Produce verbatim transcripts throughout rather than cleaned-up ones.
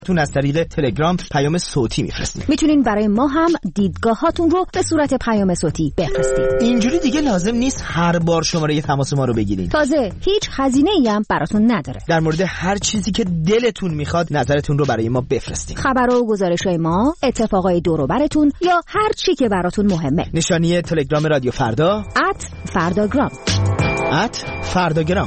تون از طریق تلگرام پیام صوتی میفرستید. میتونین برای ما هم دیدگاهاتون رو به صورت پیام صوتی بفرستید. اینجوری دیگه لازم نیست هر بار شماره تماس ما رو بگیرین. تازه هیچ هزینه‌ای هم براتون نداره. در مورد هر چیزی که دلتون میخواد نظرتون رو برای ما بفرستید. خبرها و گزارش‌های ما، اتفاقای دور و برتون یا هر چی که براتون مهمه. نشانی تلگرام رادیو فردا ات فرداگرام ات فرداگرام.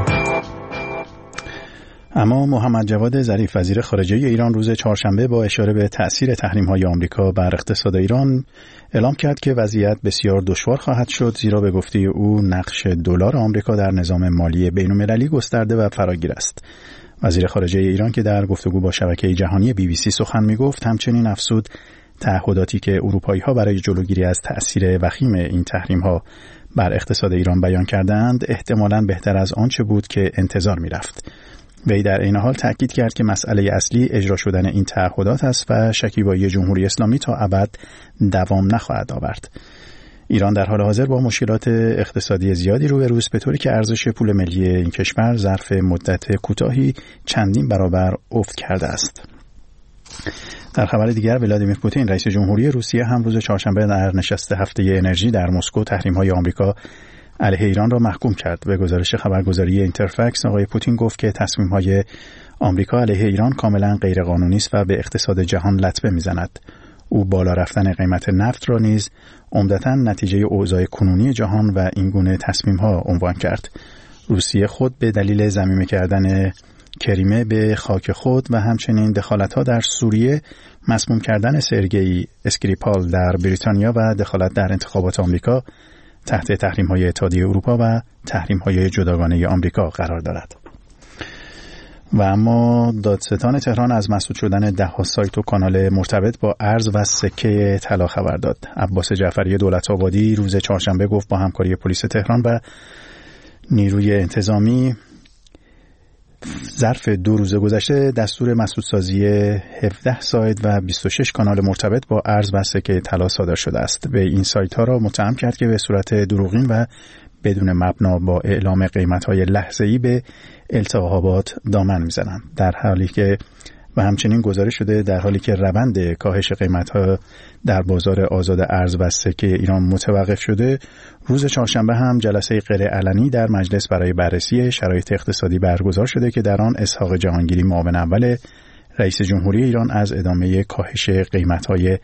اما محمد جواد ظریف وزیر خارجه ایران روز چهارشنبه با اشاره به تأثیر تحریم‌های آمریکا بر اقتصاد ایران اعلام کرد که وضعیت بسیار دشوار خواهد شد، زیرا به گفته او نقش دلار آمریکا در نظام مالی بین‌المللی گسترده و فراگیر است. وزیر خارجه ایران که در گفتگو با شبکه جهانی بی بی سی سخن می‌گفت همچنین افزود تعهداتی که اروپایی‌ها برای جلوگیری از تأثیر وخیم این تحریم‌ها بر اقتصاد ایران بیان کردند احتمالاً بهتر از آنچه بود که انتظار می‌رفت. وی در این حال تأکید کرد که مسئله اصلی اجرا شدن این تعهدات است و شکیبایی جمهوری اسلامی تا ابد دوام نخواهد آورد. ایران در حال حاضر با مشکلات اقتصادی زیادی روبروست، به طوری که ارزش پول ملی این کشور ظرف مدت کوتاهی چندین برابر افت کرده است. در خبر دیگر ولادیمیر پوتین رئیس جمهوری روسیه هم روز چهارشنبه در نشست هفته انرژی در مسکو تحریم‌های آمریکا علیه ایران را محکوم کرد. به گزارش خبرگزاری اینترفکس آقای پوتین گفت که تصمیم‌های آمریکا علیه ایران کاملا غیرقانونی است و به اقتصاد جهان لطمه می‌زند. او بالا رفتن قیمت نفت را نیز عمدتاً نتیجه اوضاع کنونی جهان و این گونه تصمیم‌ها عنوان کرد. روسیه خود به دلیل ضمیمه کردن کریمه به خاک خود و همچنین دخالت‌ها در سوریه، مسموم کردن سرگئی اسکریپال در بریتانیا و دخالت در انتخابات آمریکا تحت تحریم‌های اتحادیه اروپا و تحریم‌های جداگانه آمریکا قرار دارد. و اما دادستان تهران از مسدود شدن ده‌ها سایت و کانال مرتبط با ارز و سکه طلا خبر داد. عباس جعفری دولت‌آبادی روز چهارشنبه گفت با همکاری پلیس تهران و نیروی انتظامی ظرف دو روز گذشته دستور مسدودسازی هفده سایت و بیست و شش کانال مرتبط با ارز و سکه طلا صادر شده است. به این سایت ها را متهم کرد که به صورت دروغین و بدون مبنا با اعلام قیمت‌های لحظه‌ای به التهابات دامن می‌زنند. در حالی که و همچنین گزارش شده در حالی که روند کاهش قیمت‌ها در بازار آزاد ارز و سکه ایران متوقف شده، روز چهارشنبه هم جلسه غیر علنی در مجلس برای بررسی شرایط اقتصادی برگزار شده که در آن اسحاق جهانگیری معاون اول رئیس جمهوری ایران از ادامه کاهش قیمت‌های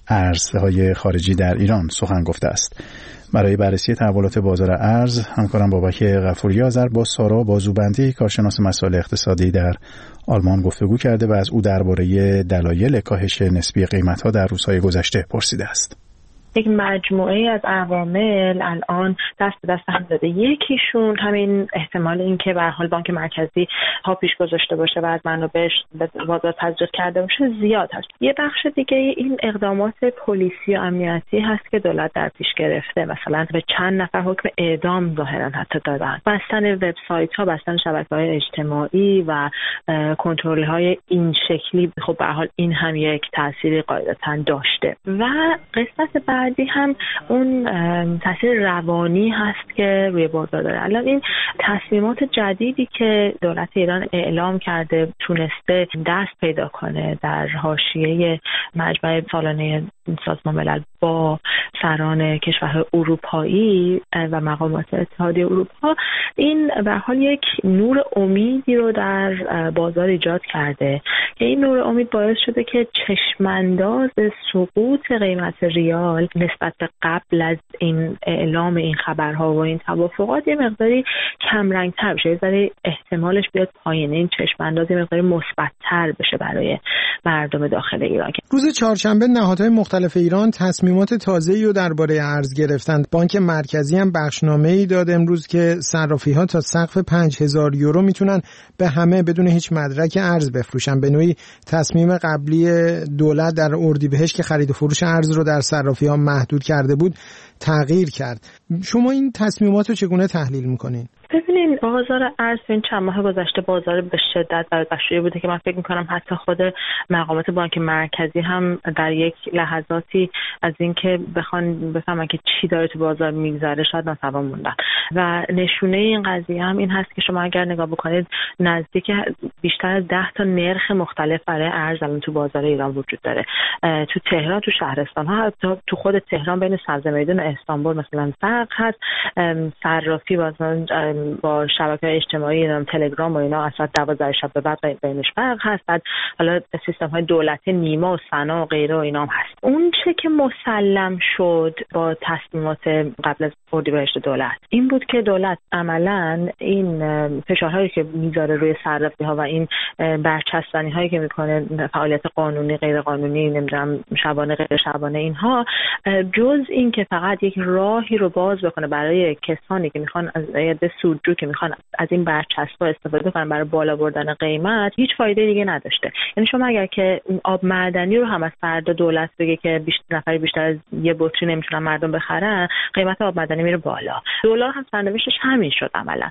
ارزهای خارجی در ایران سخن گفته است. برای بررسی تحولات بازار ارز همکارم بابک غفوری آذر با سارا بازوبندی کارشناس مسائل اقتصادی در آلمان گفتگو کرده و از او درباره دلایل کاهش نسبی قیمت‌ها در روزهای گذشته پرسیده است. یک مجموعه از عوامل الان دست به دست هم داده. یکیشون همین احتمال این که به هر حال بانک مرکزی ها پیش گذاشته باشه و از منابعش به بازار تزریق کرده باشه زیاد هست. یه بخش دیگه این اقدامات پلیسی و امنیتی هست که دولت در پیش گرفته. مثلا به چند نفر حکم اعدام ظاهرا حتی دادن. بستن وبسایت‌ها، بستن شبکه‌های اجتماعی و کنترل‌های این شکلی، خب به هر حال این هم یک تأثیری قاعدتاً داشته. و قسمت بعدی هم اون تاثیر روانی هست که روی بازار داره. الان این تصمیمات جدیدی که دولت ایران اعلام کرده تونسته دست پیدا کنه در حاشیه مجمع سالانه سازمان ملل با سران کشورهای اروپایی و مقامات اتحادیه اروپا، این به هر حال یک نور امیدی رو در بازار ایجاد کرده که این نور امید باعث شده که چشمانداز سقوط قیمت ریال نسبت به قبل از این اعلام این خبرها و این توافقات یه مقداری کم رنگ‌تر بشه، یه ذره احتمالش بیاد پایین، این چشمانداز یه مقداری مثبت‌تر بشه برای مردم داخل ایران. روز چهارشنبه نهادهای مختلف ایران تصمیمات تازه‌ای رو درباره ارز گرفتند. بانک مرکزی هم بخشنامه‌ای داد امروز که صرافی‌ها تا سقف پنج هزار یورو میتونن به همه بدون هیچ مدرک ارز بفروشن. به نوعی تصمیم قبلی دولت در اردیبهشت که خرید و فروش ارز رو در صرافی‌ها محدود کرده بود تغییر کرد. شما این تصمیمات رو چگونه تحلیل می‌کنین؟ ببینید ببینین بازار ارز این چند ماه گذشته بازار به شدت برگشته بوده که من فکر می‌کنم حتی خود مقامات بانک مرکزی هم در یک لحظاتی از اینکه بخوان بفهمن که چی داره تو بازار میگذره شاید ناتوان موندن و نشونه این قضیه هم این هست که شما اگر نگاه بکنید نزدیک بیشتر از ده تا نرخ مختلف برای ارز الان تو بازار ایران وجود داره. تو تهران، تو شهرستان ها، حتی تو خود تهران بین سبز میدان و استانبول مثلا فرق هست. صرافی مثلا با شبکه‌های اجتماعی تلگرام و اینا از ساعت دوازده شب به بعد بینش فرق هست. بعد حالا سیستم های دولتی نیما و سنا و غیره و اینا هم هست. اون چه که مسلم شد با تصمیمات قبل از اردیبهشت دولت این بود که دولت عملاً این فشارهایی که میذاره روی صرافی ها و این برچسبانی هایی که میکنه فعالیت قانونی غیر قانونی نمیدونم شبانه غیر شبانه اینها، جز این که فقط یک راهی رو باز بکنه برای کسانی که میخوان از یه سودجو که میخوان از این برچسب‌ها استفاده کنن برای بالا بردن قیمت، هیچ فایده دیگه نداشته. یعنی شما اگر که آب معدنی رو هم از فردا دولت بگه که بیشتر نفری بیشتر از یه بطری نمیتونن مردم بخرن، قیمت آب معدنی میره بالا. دلار هم سرنوشتش همین شد عملا.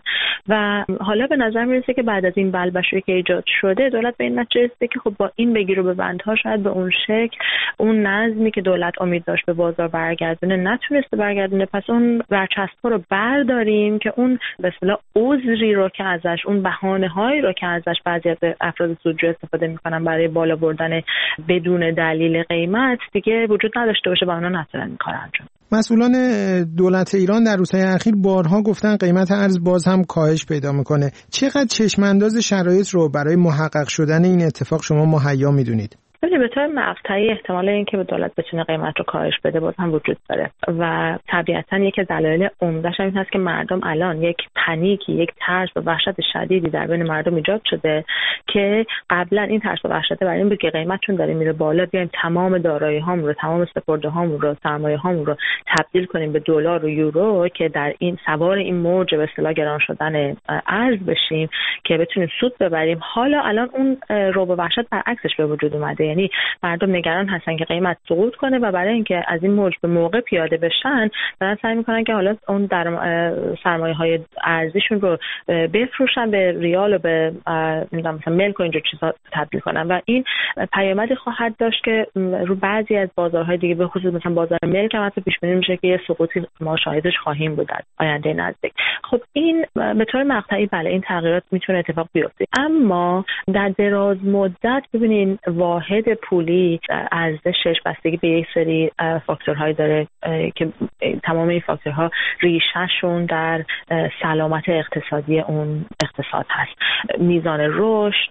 و حالا به نظر میرسه که بعد از این بلبشویی که ایجاد شده دولت به این نتیجه رسیده که خب با این بگیر و ببندها شاید به اون شکل اون نظمی که دولت امید داشت به بازار برگردونه نتونسته برگردونه، پس اون برچسب‌ها رو برداریم که اون به اصطلاح عذری رو که ازش، اون بهانه‌هایی رو که ازش بعضی از افراد سودجو استفاده میکنن برای بالا بردن بدون دلیل قیمت دیگه وجود نداشته باشه و اونا نتونن این کارو انجام. مسئولان دولت ایران در روزهای اخیر بارها گفتن قیمت ارز باز هم کاهش پیدا میکنه. چقدر چشمانداز شرایط رو برای محقق شدن این اتفاق شما مهیا میدونید؟ به طور مقطعی احتمال اینکه به دولت بتونه قیمت رو کاهش بده باز هم وجود داره و طبیعتاً یکی از دلایل عمده‌اش این هست که مردم الان یک پنیکی، یک ترس و وحشت شدیدی در بین مردم ایجاد شده که قبلا این ترس و وحشت برای این بود که قیمتشون داره میره بالا، بیایم تمام دارایی‌هامون رو، تمام سپرده‌هامون رو، سرمایه‌هامون رو تبدیل کنیم به دلار و یورو که در این سوار این موج به اصطلاح گران شدن ارز بشیم که بتونیم سود ببریم. حالا الان اون رعب و وحشت برعکسش به وجود اومده، یعنی مردم نگران هستن که قیمت سقوط کنه و برای اینکه از این موج به موقع پیاده بشن دارن سعی میکنن که حالا اون در سرمایه‌های ارزیشون رو بفروشن به ریال و به مثلا ملک و اینجور چیزا تبدیل کنن و این پیامدی خواهد داشت که رو بعضی از بازارهای دیگه به خصوص مثلا بازار ملک هم پیش بینی میشه که یه سقوطی ما شاهدش خواهیم بود در آینده نزدیک. خب این به طور مقطعی بله این تغییرات میتونه اتفاق بیفته، اما در دراز مدت ببینین واحد پولی ارزشش بستگی به یک سری فاکتورهای داره که تمام این فاکتورها ریشهشون در سلامت اقتصادی اون اقتصاد هست. میزان رشد،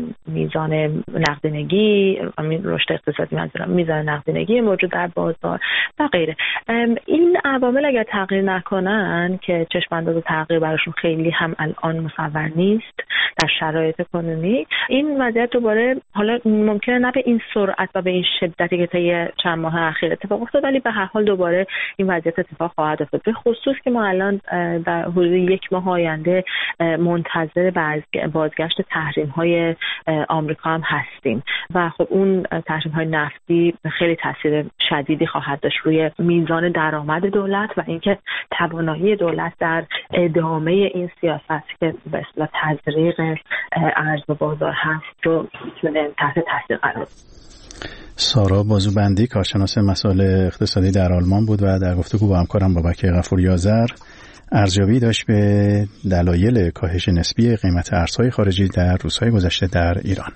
میزان نقدینگی، رشد اقتصادی منظورم، میزان نقدینگی موجود در بازار و غیره. این عوامل اگر تغییر نکنن که چشم انداز تغییر براشون خیلی هم الان مصور نیست در شرایط کنونی، این وضعیت دوباره حالا ممکنه نه به این سرعت و به این شدتی که طی چند ماه اخیر اتفاق افتاد ولی به هر حال دوباره این وضعیت اتفاق خواهد افتاد، به خصوص که ما الان در حدود یک ماه آینده منتظر بازگشت تحریم‌های آمریکا هم هستیم و خب اون تحریم‌های نفتی خیلی تاثیر شدیدی خواهد داشت روی میزان درآمد دولت و اینکه توانایی دولت در ادامه این سیاست که به اصطلاح تزریق ارز و بازار هست رو میتونه تحت تاثیر قرار. سارا بازوبندی کارشناس مسائل اقتصادی در آلمان بود و در گفتگو با همکارم بابک غفوری آذر ارزیابی داشت به دلایل کاهش نسبی قیمت ارزهای خارجی در روزهای گذشته در ایران.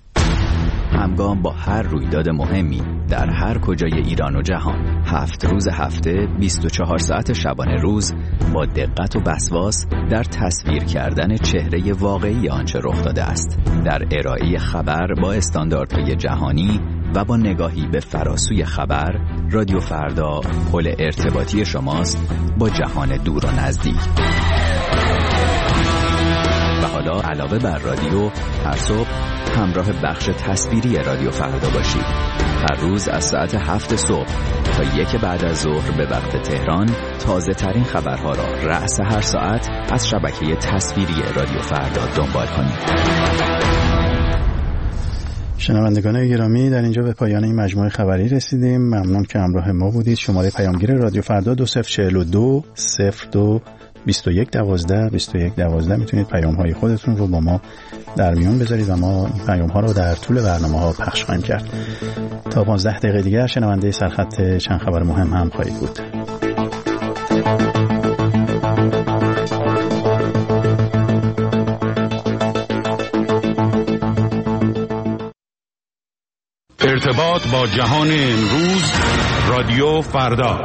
همگام با هر رویداد مهمی در هر کجای ایران و جهان، هفت روز هفته، بیست و چهار ساعت شبانه روز، با دقت و وسواس در تصویر کردن چهره واقعی آنچه رخ داده است، در ارائه خبر با استانداردهای جهانی و با نگاهی به فراسوی خبر، رادیو فردا پل ارتباطی شماست با جهان دور و نزدیک. و حالا علاوه بر رادیو، هر صبح همراه بخش تصویری رادیو فردا باشید. هر روز از ساعت هفت صبح تا یک بعد از ظهر به وقت تهران تازه ترین خبرها را رأس هر ساعت از شبکه تصویری رادیو فردا دنبال کنید. شنوندگان گرامی، در اینجا به پایان این مجموعه خبری رسیدیم. ممنون که همراه ما بودید. شماره پیامگیر رادیو فردا دو صفر چهل و دو صفر دو بیست و یک دوازده بیست و یک دوازده میتونید پیام های خودتون رو با ما در میون بذارید و ما این پیام ها رو در طول برنامه ها پخش خواهیم کرد. تا پانزده دقیقه دیگر شنونده سرخط چند خبر مهم هم خواهید بود. ارتباط با جهان امروز، رادیو فردا.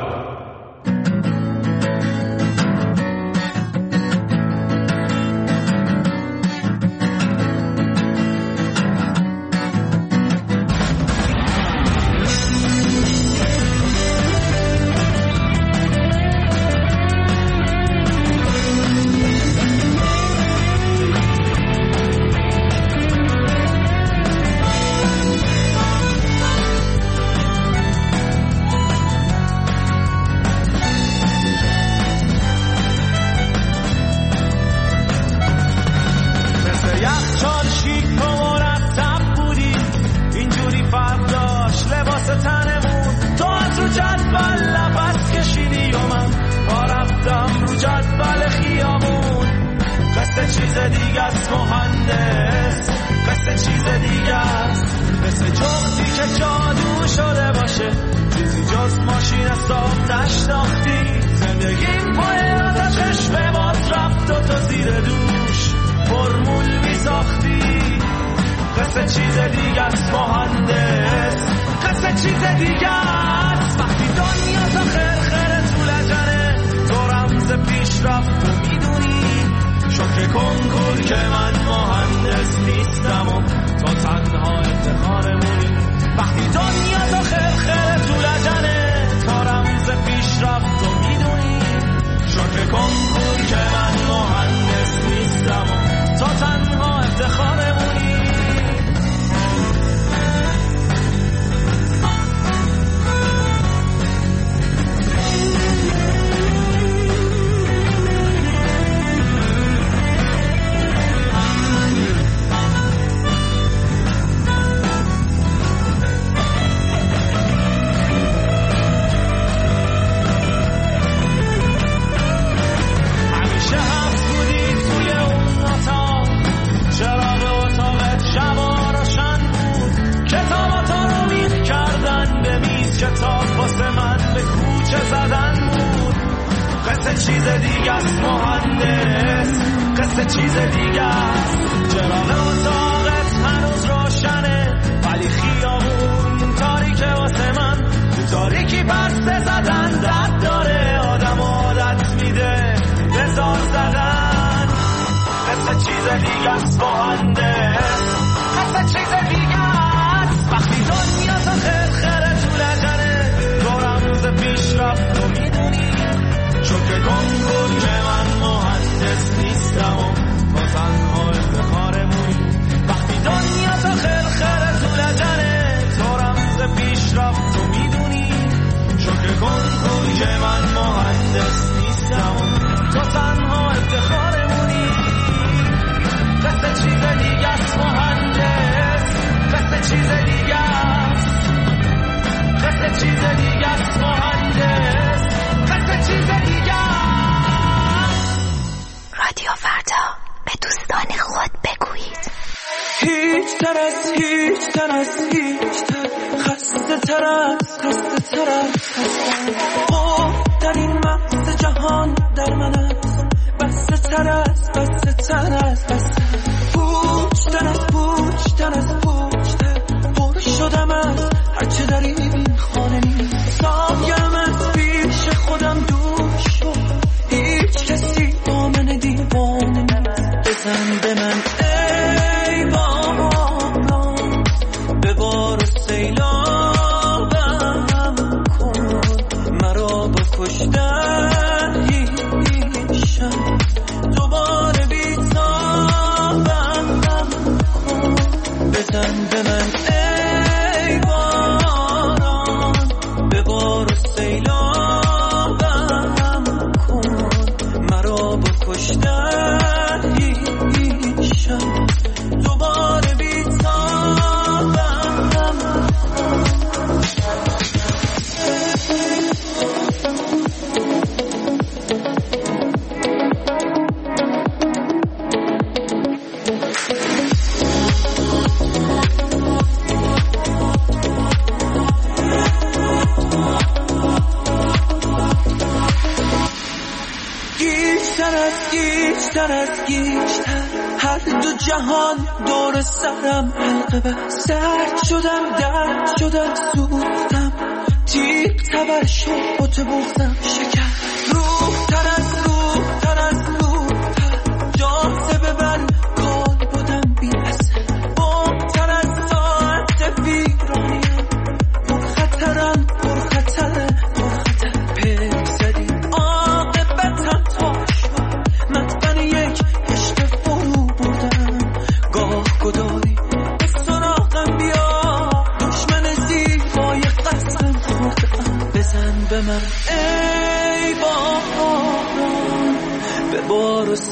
بیشتر از گیجتر، هر دو جهان دور سرم حلقه بست. درد شدم درد شدم سوختم، تیغ تبر شد بوت بغزم شکر. روح تر از روح تر از روح تر، جاذبه بر کال بودم بی اثر. بام تر از ساعت ویرانیم، پر خطرم پر خطره پر خطر. پک زدی عاقبتم تا شد، مدفن یک عشق فرو بردم. گاه گداری به سراغم بیا، دشمن زیبای قصرم خوردم. بزن به من ای باران، به بار و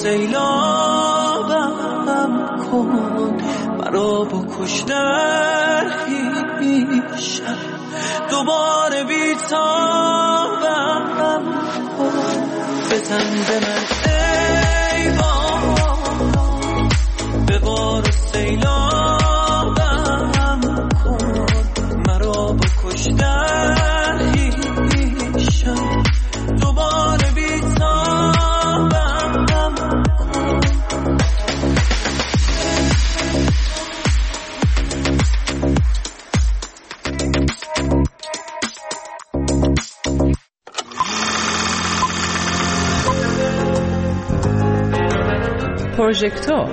سیلابم کن. مرا بکش در پیشم، دوباره بیتابم کن. بزن به من ای باران، به بار و سیلابم کن. مرا بکش در پیشم، دوباره بیتابم کن. پروژکتور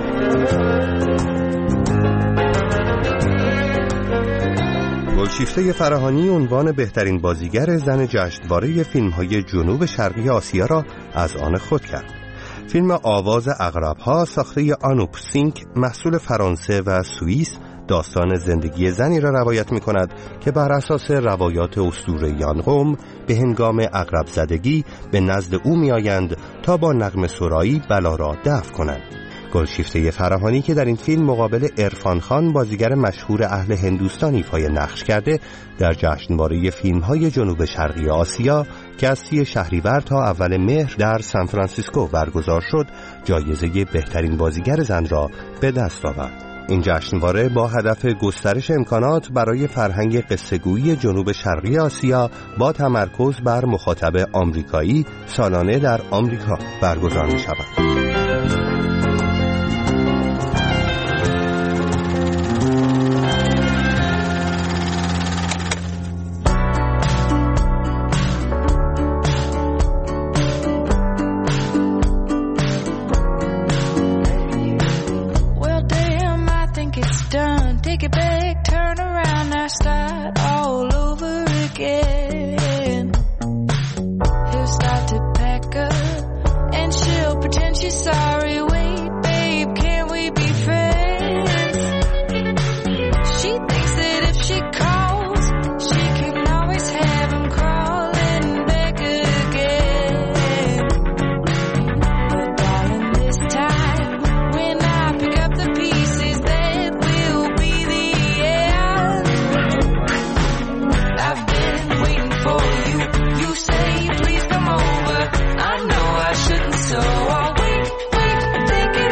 گلشیفته فراهانی عنوان بهترین بازیگر زن جشنواره فیلم‌های جنوب شرقی آسیا را از آن خود کرد. فیلم آواز عقرب‌ها ساخته آنوپ سینگ محصول فرانسه و سوئیس داستان زندگی زنی را روایت می‌کند که بر اساس روایات اسطوره‌یان قوم به هنگام عقرب زدگی به نزد او می‌آیند تا با نغمه سرایی بلا را دفع کنند. گلشیفته فراهانی که در این فیلم مقابل عرفان خان بازیگر مشهور اهل هندوستان ایفای نقش کرده، در جشنواره فیلم‌های جنوب شرقی آسیا که از سی شهریور تا اول مهر در سان فرانسیسکو برگزار شد، جایزه بهترین بازیگر زن را به دست آورد. این جشنواره با هدف گسترش امکانات برای فرهنگ قصه‌گویی جنوب شرقی آسیا با تمرکز بر مخاطب آمریکایی سالانه در آمریکا برگزار می‌شود.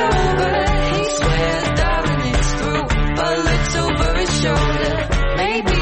Maybe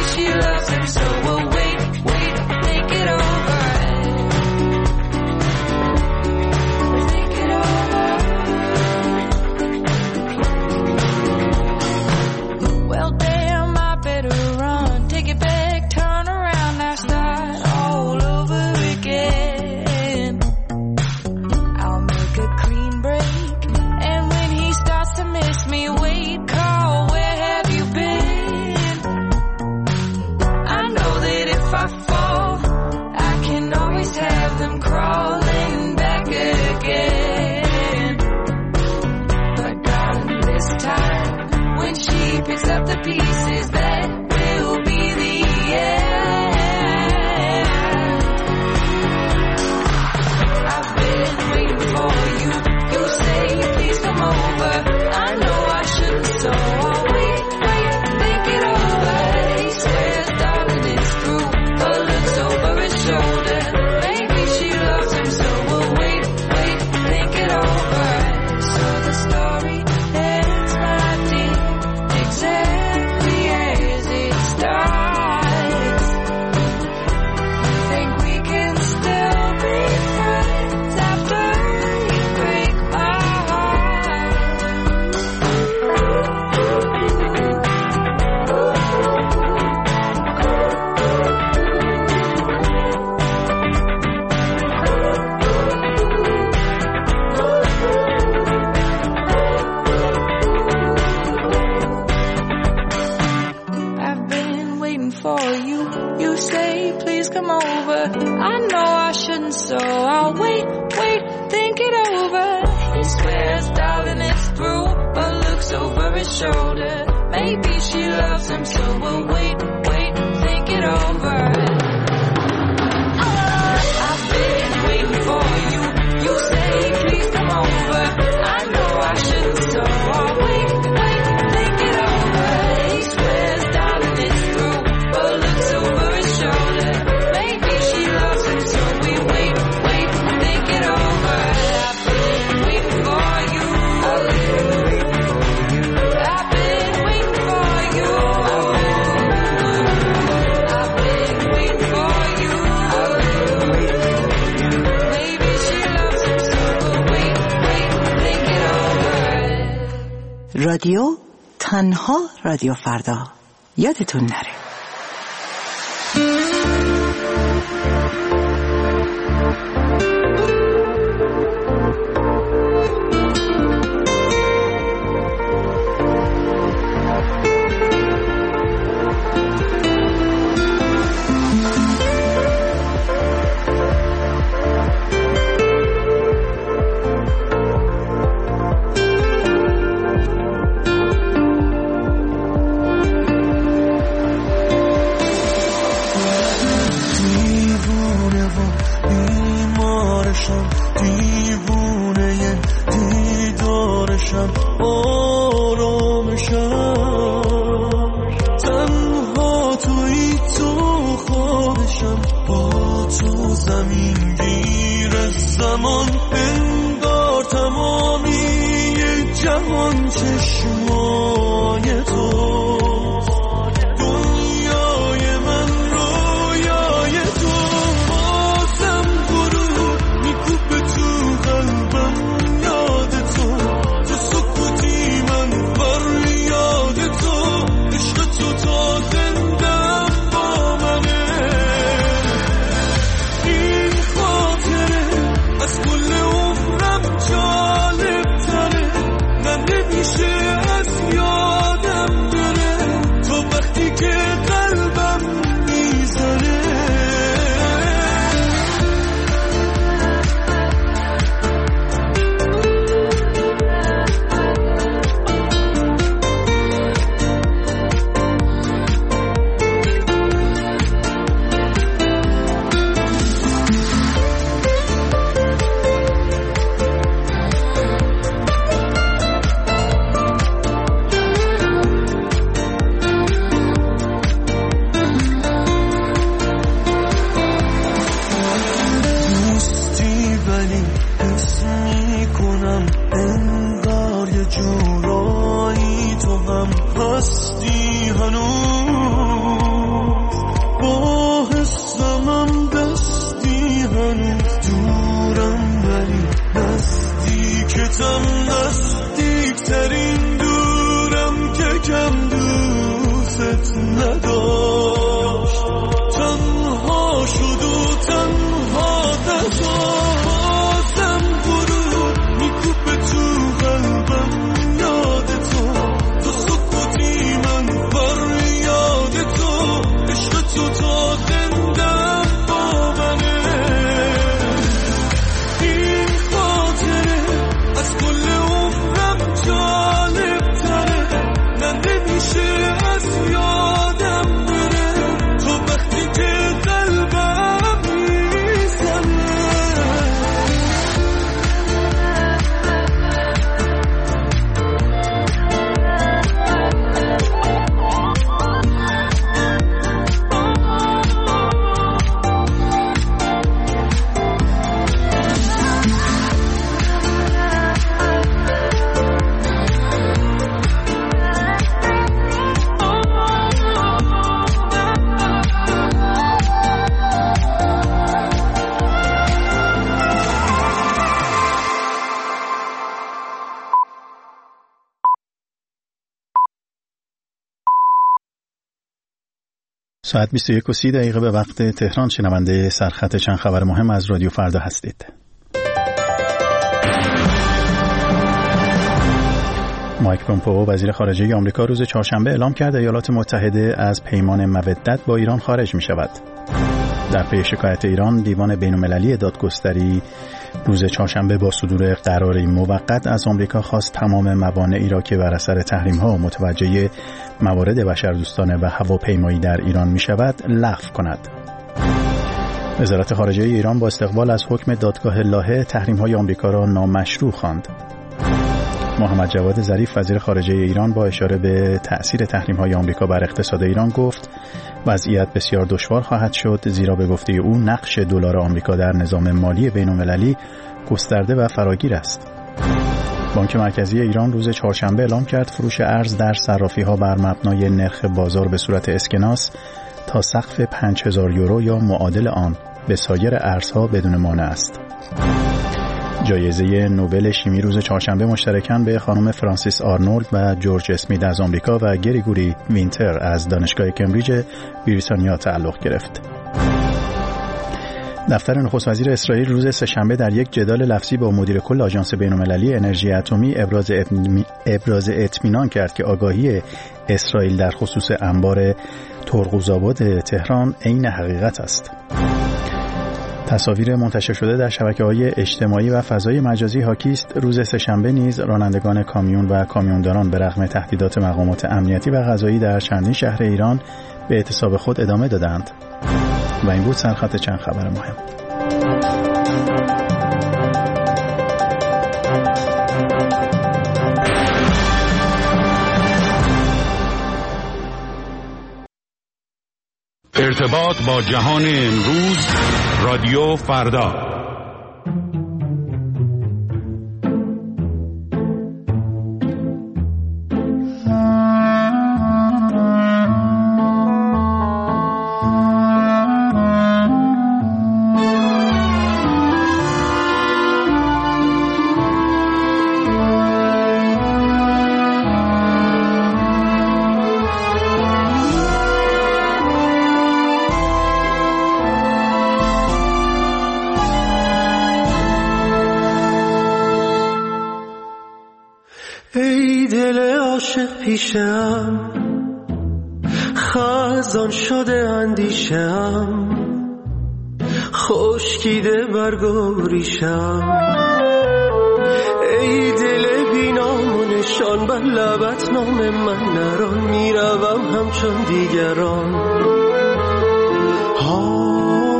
for you. You say, please come over. I know I shouldn't, so I'll wait, wait, think it over. He swears, darling, it's through, but looks over his shoulder. Maybe she loves him, so we'll wait, wait, think it over. I've been waiting for you. You say, please come over. I know I shouldn't, so I'll wait, wait, think it over. He swears, darling, it's through, but looks over his shoulder. Maybe she loves him, so we wait, wait, think it over. I've been waiting for you. I've been waiting for you. I've been waiting for you. I've been waiting for you. I've been waiting for you. Maybe she loves him, so we'll wait, wait, think it over. رادیو تنها رادیو فردا. یادتون نره. ساعت بیست و یک و سی دقیقه به وقت تهران. شنونده سرخط چند خبر مهم از رادیو فردا هستید. مایک پومپئو وزیر خارجه آمریکا روز چهارشنبه اعلام کرد ایالات متحده از پیمان مودت با ایران خارج می شود. در پی شکایت ایران، دیوان بین‌المللی دادگستری روز چهارشنبه با صدور قراری موقت از آمریکا خواست تمام موانعی را که بر اثر تحریم‌ها متوجه موارد بشردوستانه و هواپیمایی در ایران می شود لغو کند. وزارت خارجه ایران با استقبال از حکم دادگاه لاهه تحریم‌های آمریکا را نامشروع خواند. محمد جواد ظریف وزیر خارجه ایران با اشاره به تأثیر تحریم‌های آمریکا بر اقتصاد ایران گفت وضعیت بسیار دشوار خواهد شد، زیرا به گفته او نقش دلار آمریکا در نظام مالی بین‌المللی گسترده و فراگیر است. بانک مرکزی ایران روز چهارشنبه اعلام کرد فروش ارز در صرافی‌ها بر مبنای نرخ بازار به صورت اسکناس تا سقف پنج هزار یورو یا معادل آن به سایر ارزها بدون مانع است. جایزه نوبل شیمی روز چهارشنبه مشترکاً به خانم فرانسیس آرنولد و جورج اسمیت از آمریکا و گریگوری وینتر از دانشگاه کمبریج بریتانیا تعلق گرفت. دفتر نخست وزیر اسرائیل روز سه‌شنبه در یک جدال لفظی با مدیر کل آژانس بین‌المللی انرژی اتمی ابراز ابراز اطمینان کرد که آگاهی اسرائیل در خصوص انبار ترقوزآباد تهران عین حقیقت است. تصاویر منتشر شده در شبکه‌های اجتماعی و فضای مجازی حاکی است روز سه‌شنبه نیز رانندگان کامیون و کامیونداران به رغم تهدیدات مقامات امنیتی و قضایی در چندین شهر ایران به اعتصاب خود ادامه دادند. و این بود سرخط چند خبر مهم. ارتباط با جهان امروز، رادیو فردا. پیشم خزان شده اندیشم، خشکیده برگوریشم. ای دل بی نام و نشان، بر لبت نام من نران، میروم همچون دیگران. ها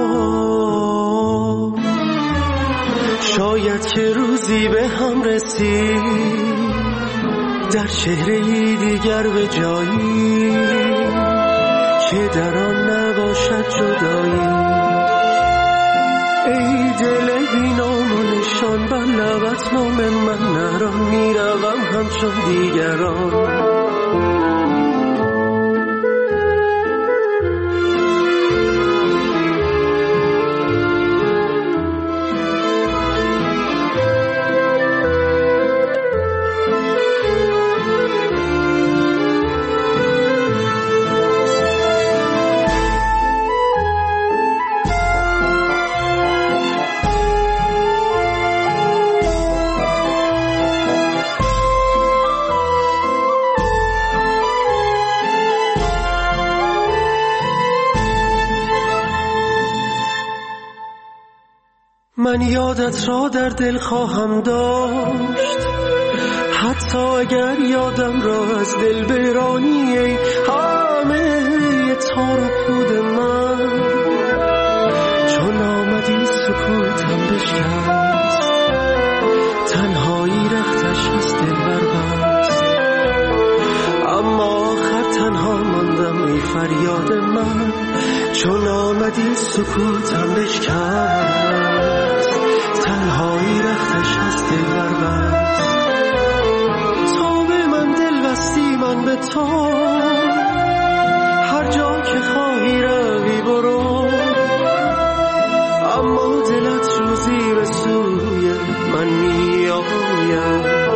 شاید که روزی به هم رسید، در چهره‌ای دیگر به جایی که در آن نباشد جدایی. ای دل بی نام و نشان، بر لبت نام من نران، میروم همچون دیگران. من یادت را در دل خواهم داشت، حتی اگر یادم را از دل برانی. ای همه تار و پود من، چون آمدی سکوتم بشکست، تنهایی رختش از دل بربست. اما آخر تنها ماندم ای فریاد من، چون آمدی سکوتم بشکست، تنهایی رختش از دل بربست. تا به من دل بستی من به تو، هر جا که خواهی روی برو. اما دلت روزی به سوی من می آید.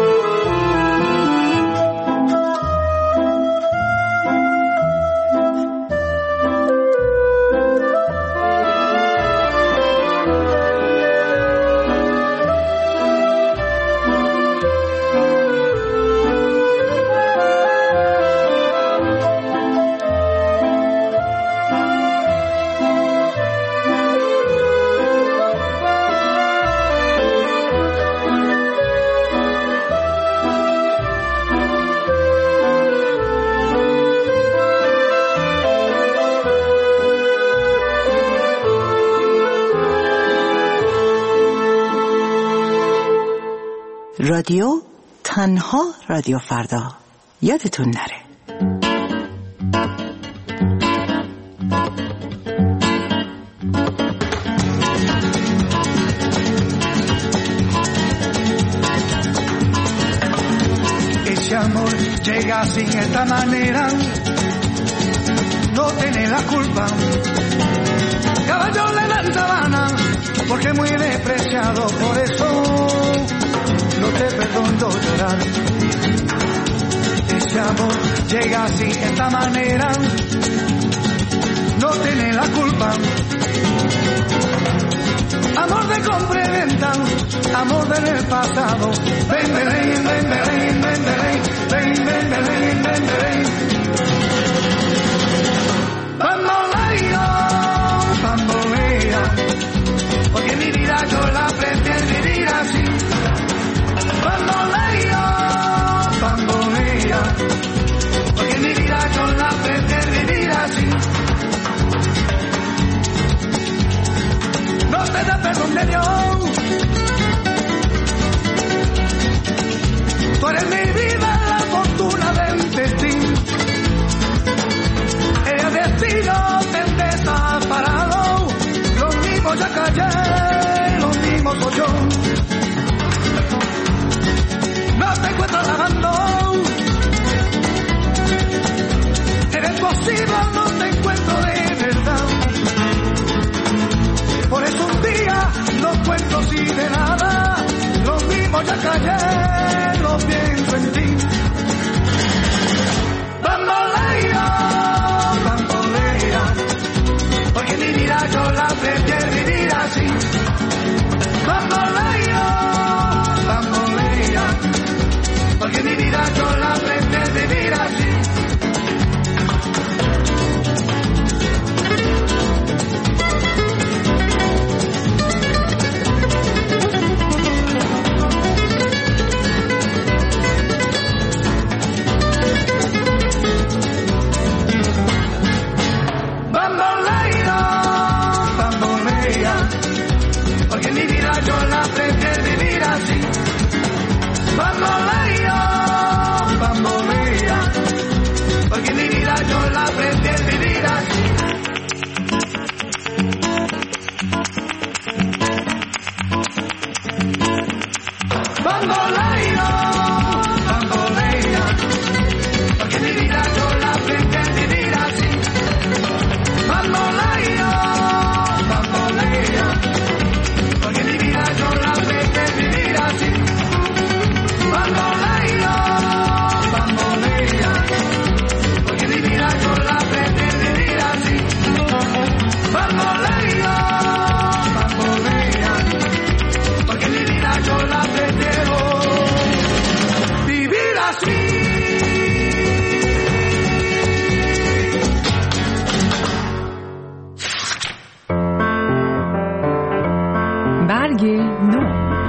رادیو تنها رادیو فردا. یادتون نره. Ese amor llega sin esta manera, no tiene la culpa. Caballo le dan sabana, porque muy despreciado, por eso no te perdono llorar. Ese amor llega sin esta manera, no tiene la culpa. Amor de compra y venta, amor del pasado. Ven, ven, ven, ven, ven, ven, ven, ven, ven, ven, ven. Bamboleo, bambolea, porque mi vida yo la prefiero vivir así. Bamboleo, bambolea, porque mi vida yo la prefiero vivir así. No te da perdón de Dios. Tú eres mi vida, la fortuna del destino. El destino te desaparado. Los mismos ya callé, los mismos soy yo. No te encuentro lavando. Eres posible, no te encuentro de verdad. Por eso un día no cuento si de nada, lo mismo ya callé, lo pienso en ti. Bambolea, bambolea, porque mi vida yo la prefiero vivir así. Bambolea, bambolea, porque mi vida yo la prefiero vivir así. Bambolea, bambolea, porque mi vida yo la prefiero vivir así. Bambolea, bambolea, porque mi vida yo la prefiero vivir así. Bambolea, bambolea, porque mi vida yo la prefiero vivir así. Bambolea, bambolea, porque mi vida yo la prefiero vivir así. Bambolea, bambolea, porque mi vida yo la prefiero vivir así. برگ نو.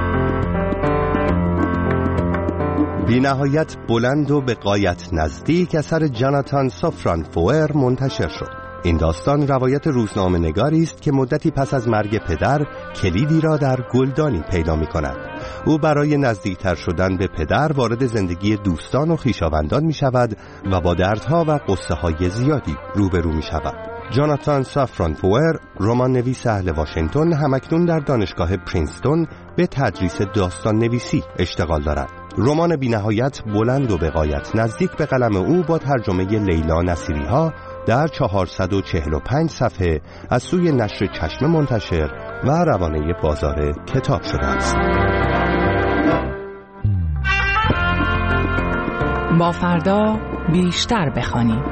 بی نهایت بلند و به غایت نزدیک اثر جاناتان سافران فوئر منتشر شد. این داستان روایت روزنامه نگاری است که مدتی پس از مرگ پدر کلیدی را در گلدانی پیدا می کند. او برای نزدیکتر شدن به پدر وارد زندگی دوستان و خویشاوندان می شود و با دردها و قصه های زیادی روبرو می شود. جاناتان سافران فوئر، رمان نویس اهل واشنگتن، همکنون در دانشگاه پرینستون به تدریس داستان نویسی اشتغال دارد. رمان بی‌نهایت بلند و به غایت نزدیک به قلم او با ترجمه لیلا نصیری‌ها در چهارصد و چهل و پنج صفحه از سوی نشر چشمه منتشر و روانه بازار کتاب شده است. با فردا بیشتر بخوانیم.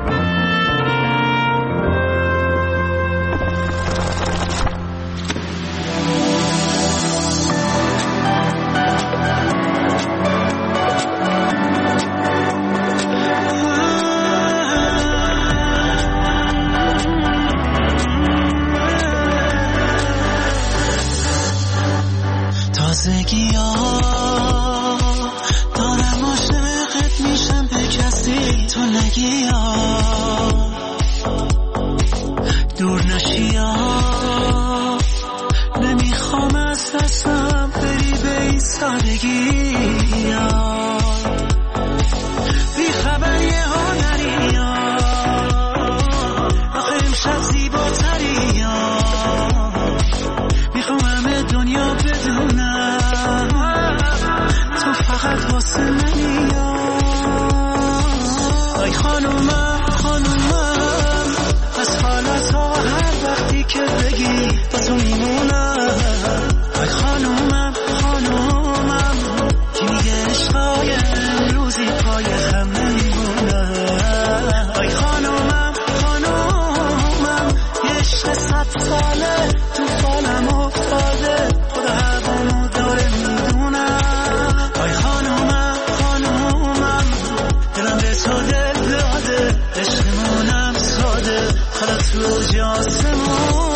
تازگی ها دارم عاشقت میشم به کسی تو نگی ها دور نشی ها نمیخوام از دستم بری به این سادگی که بگی با تو میمونم. آی خانومم خانومم کی میگه عشقای امروزی پای هم نمیمونم. آی خانومم خانومم یه عشق صد ساله تو فالم افتاده خدا هوامو داره میدونم. آی خانومم خانومم دلم به تو دل داده عشقمونم ساده حالا تو جاسمونم.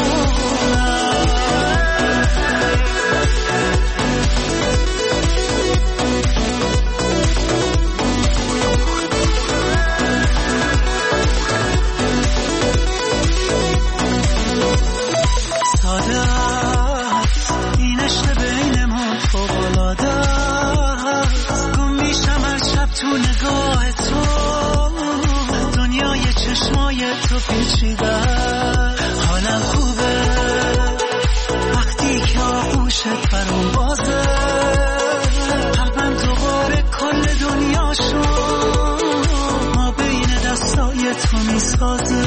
تو پیچیده حالم خوبه وقتی که آغوشت برام بازه. قلبم تو غاره کل دنیاشو ما بین دستای تو میسازه.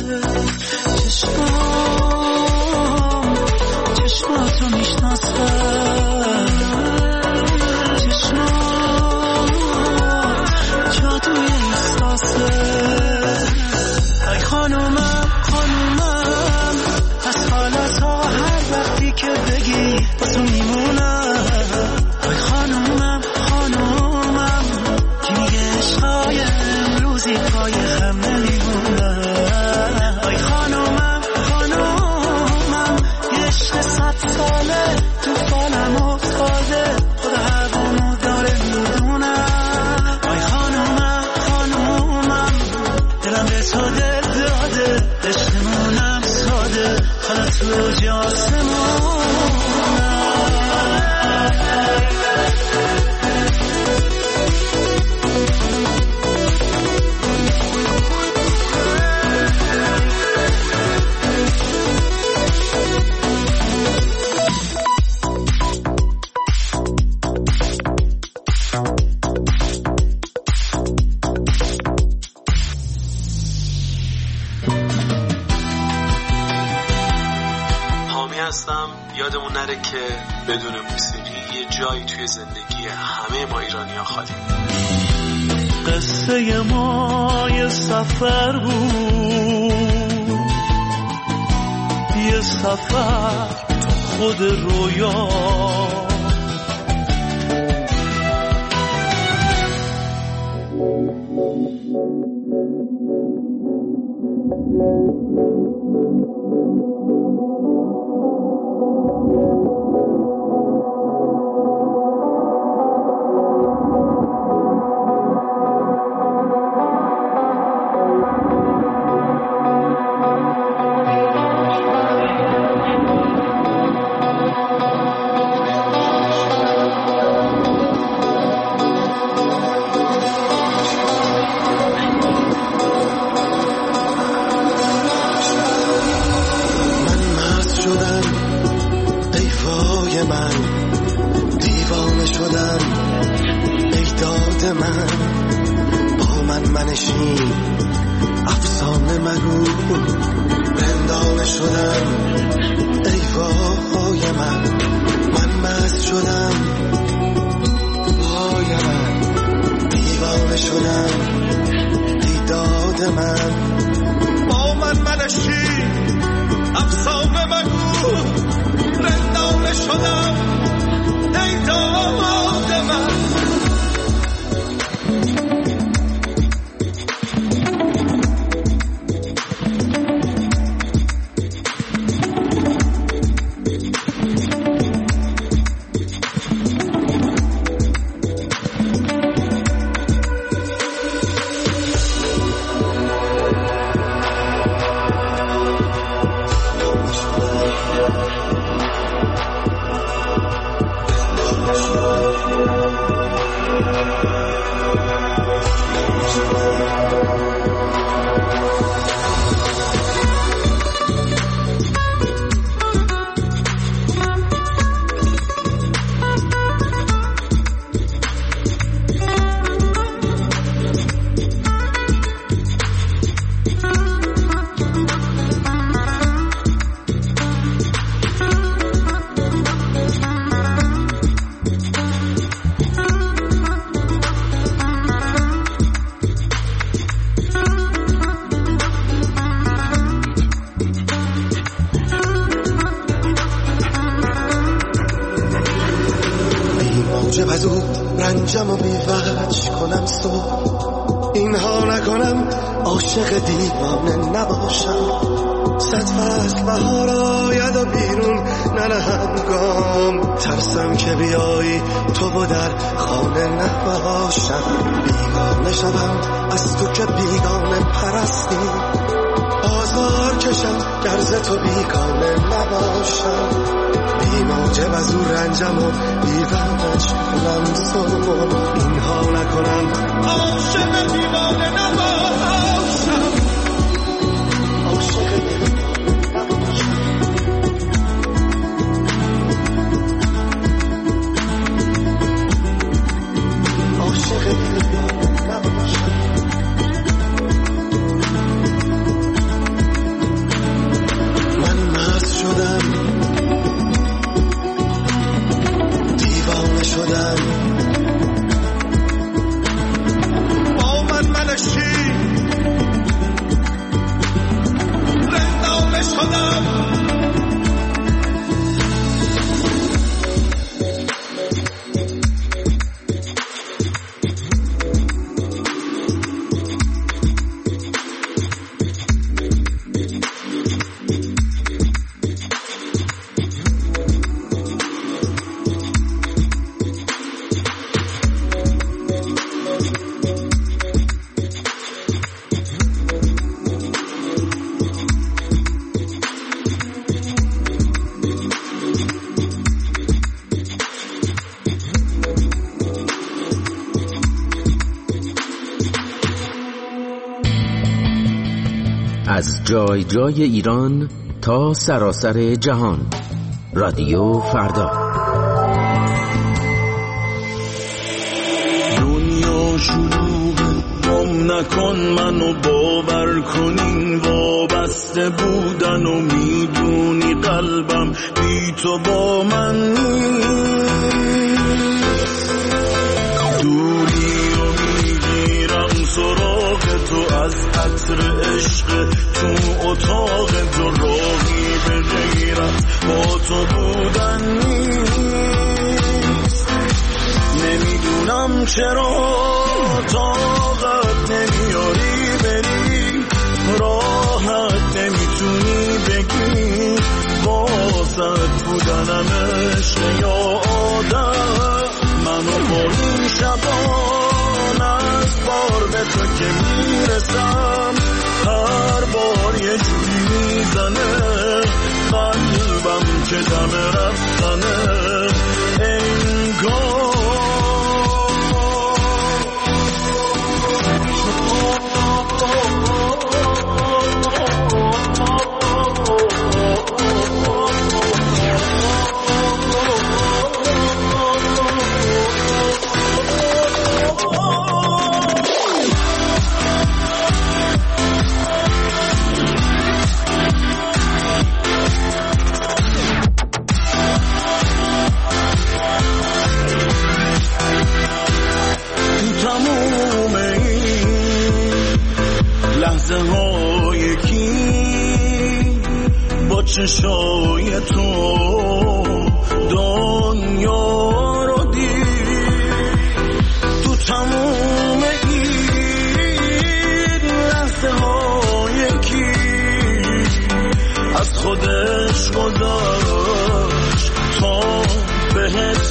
چشمام چشماتو میشناسه چشمام جادوی احساسه. ای خانومم خانومم از حالا تا هر وقتی که بگی با تو میمونم. ای خانومم خانومم کی میگه عشقای امروزی پای هم نمیمونم. ای خانومم خانومم یه عشق صد ساله تو فالم افتاده خدا هوامو داره میدونم. ای خانومم خانومم دلم به تو دل داده عشقمونم ساده حالا تو جاسمونم. یادمون نره که بدون موسیقی یه جایی توی زندگی همه ما ایرانی‌ها خالی. قصه ما یه سفر بود، یه سفر خود رویا، رنجم و بیوج کنم صبح، اینها نکنم عاشق دیوانه نباشم. صد فصل بهار آید و بیرون ننهم گام، ترسم که بیایی تو و در خانه نباشم. بیگانه شدم از تو که بیگانه پرستی، آزار کشم گرز تو بیگانه نباشم. بی موجب از او رنجم و بیوج کنم صبح، اینها نکنم عاشق دیوانه نباشم. عاشق از جای جای ایران تا سراسر جهان، رادیو فردا. دنیا شلوغه، گم نکن منو، باور کنین وابسته بودن و میدونی قلبم بی تو با من دوری و میگیرم سراغ تو، از عطر عشق تو اتاق تو، راهی به غیرت با تو بودن نیست. نمیدونم چرا طاقت نمیاری بری، راحت نمیتونی بگی واسط بودنم عشق یا آدم. منو با این شبان از بار به تو که میرسم، هر بار یه جوری میزنه قلبم که دم رفتنه انگار. چشای تو دنیا رو دید، تو تموم این لحظه های کی از خودش گذاشت تا بهت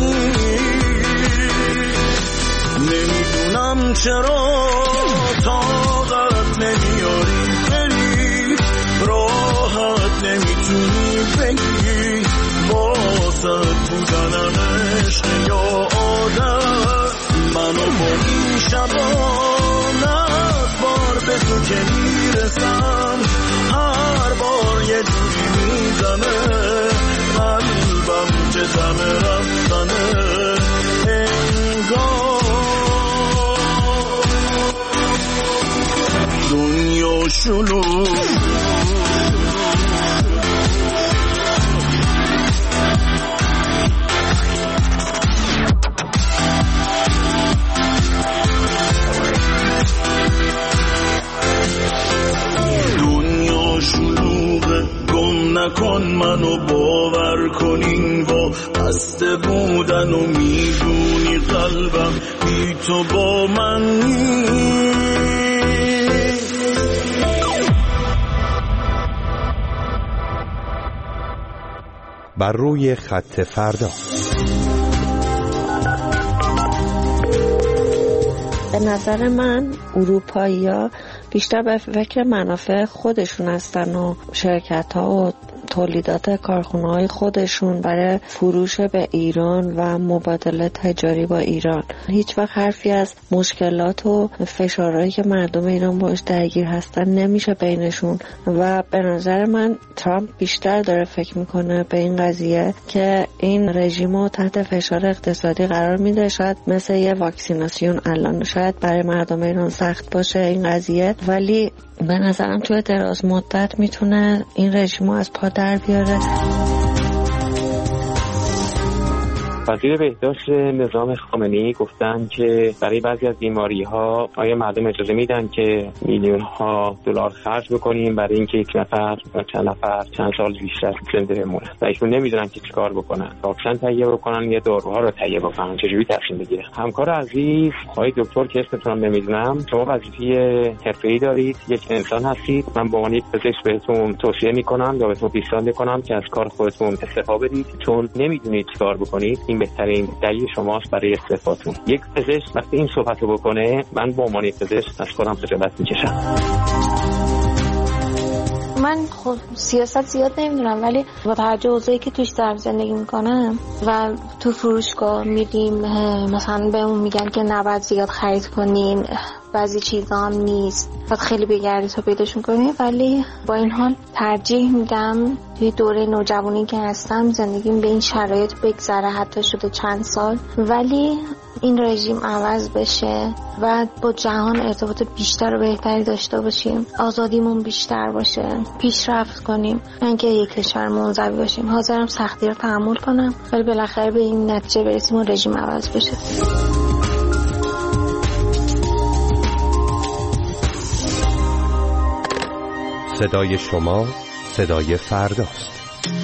رسید. نمیدونم چرا طاقت نمیاری بری، راحت نمیتونی بگی واسط بودنم عشق یا آدم. منو با این شبان از بار به تو که میرسم، هر بار یه جوری میزنه قلبم که دم رفتنه انگار. دنیا شلوغ نکن منو باور کنین با بسته بودن و میدونی قلبم بی تو با من نیست. بر روی خط فردا. به نظر من اروپایی‌ها بیشتر به فکر منافع خودشون هستن و شرکت‌ها و تولیدات کارخونه‌های خودشون برای فروش به ایران و مبادله تجاری با ایران. هیچ وقت حرفی از مشکلات و فشارهایی که مردم ایران باش درگیر هستن نمیشه بینشون و به نظر من ترامپ بیشتر داره فکر میکنه به این قضیه که این رژیم رو تحت فشار اقتصادی قرار میده. شاید مثل یه واکسیناسیون الان شاید برای مردم ایران سخت باشه این قضیه، ولی به نظرم توی دراز مدت میتونه این رژیم رو از پا در بیاره. وزیر بهداشت نظام خامنه‌ای گفتن که برای بعضی از بیماری‌ها آیا مردم اجازه میدن که میلیون‌ها دلار خرج بکنیم برای اینکه یک نفر یا چند نفر چند سال بیشتر زنده بمونن و ایشون نمیدونن که چیکار بکنن، واکسن تهیه بکنن یا داروها رو تهیه بکنن، چجوری تصمیم بگیرن. همکار عزیز آقای دکتر که اسمتون رو نمیدونم، شما وظیفه حرفه‌ای دارید، یک انسان هستید. من به عنوان یک پزشک بهتون توصیه میکنم یا بهتون پیشنهاد میکنم که از کار خودتون استفاده بدید، چون نمیدونید چیکار بکنید. این بهترین دلیل شماست برای استعفاتون. یک پزشک وقتی این صحبتو بکنه، من به عنوان پزشک از خودم خجالت میکشم. من خب سیاست زیاد نمیدونم، ولی با توجه اوضاعی که توش دارم زندگی میکنم و تو فروشگاه میریم مثلا بهمون میگن که نباید زیاد خرید کنین، بعضی چیزا هم نیست، باید خیلی بگردی تا پیداش میکنی، ولی با این حال ترجیح میدم توی دوره نوجوانی که هستم زندگیم به این شرایط بگذره، حتی شده چند سال، ولی این رژیم عوض بشه و با جهان ارتباط بیشتر و بهتری داشته باشیم، آزادیمون بیشتر باشه، پیشرفت کنیم، نه اینکه یک کشور منزوی باشیم. حاضرم سختی رو تحمل کنم ولی بالاخره به این نتیجه برسیم و رژیم عوض بشه. صدای شما صدای فرداست.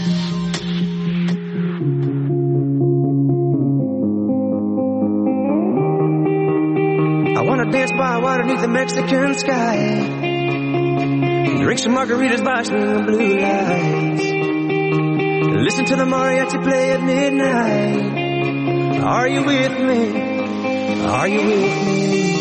I wanna dance by water beneath the Mexican sky, drink some margaritas by swinging blue lights, listen to the mariachi play at midnight. Are you with me? Are you with me?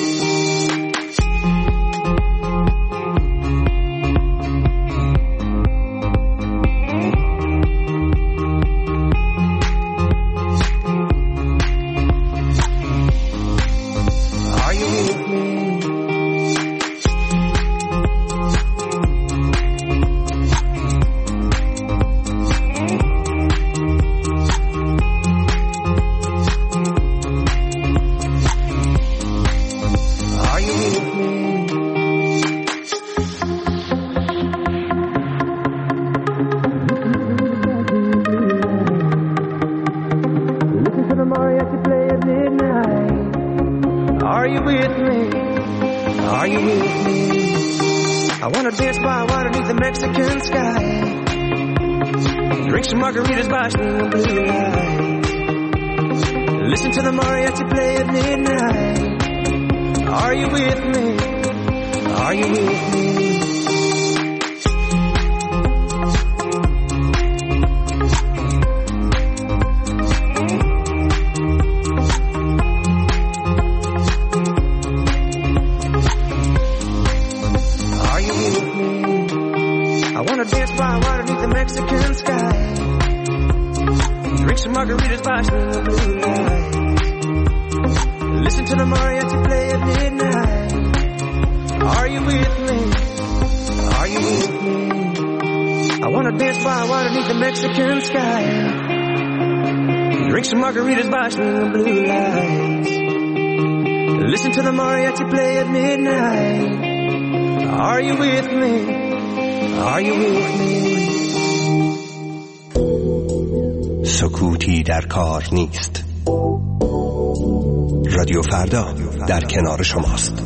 Margaritas by swinging blue lights, listen to the mariachi play at midnight. Are you with me? Are you with me? سکوتی در کار نیست. رادیو فردا در کنار شماست.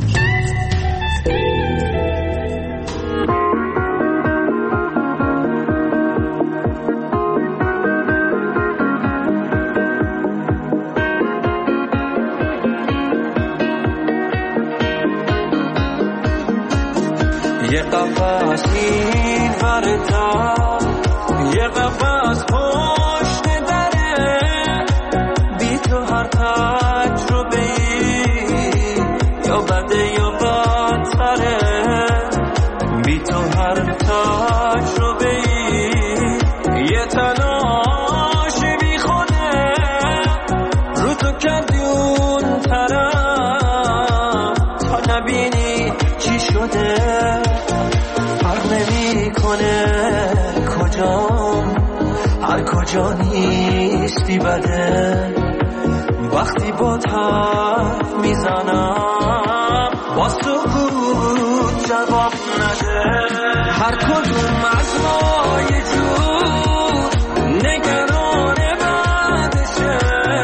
برتا یه قفص پشت دره بی تو هر تجربه ای یا بده یا بدتره بی تو هر تجربه ای یه تلاش بی خوده رو تو کردی اون طرف تا نبینی چی شده فرق نمی کنه کجام هر کجا نیستی بده وقتی با حرف میزنم با سکوت جواب نده هر کدوم از ما یه جور نگران بعدشه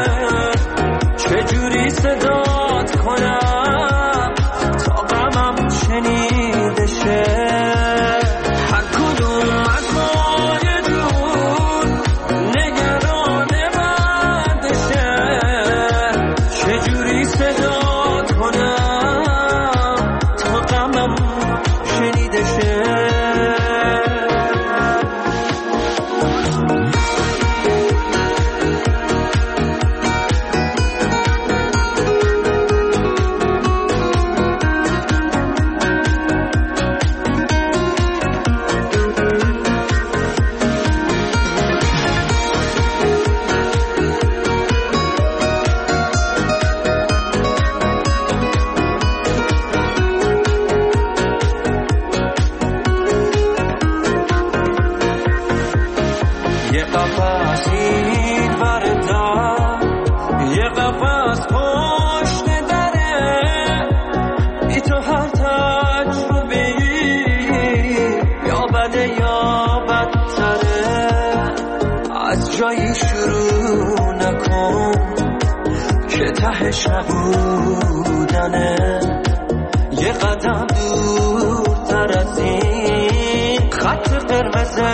چجوری صدات کنم تا غمم شنیده شه هر کدوم از ما یه جور نگران بعدشه چجوری صدات کنم تا غمم شنیده شه یه قفص این برتا یه قفص پشت دره بی تو هر تجربه یا بده یا بدتره از جایی شروع نکن که تهش نبودنه یه قدم دورتر از این خط قرمز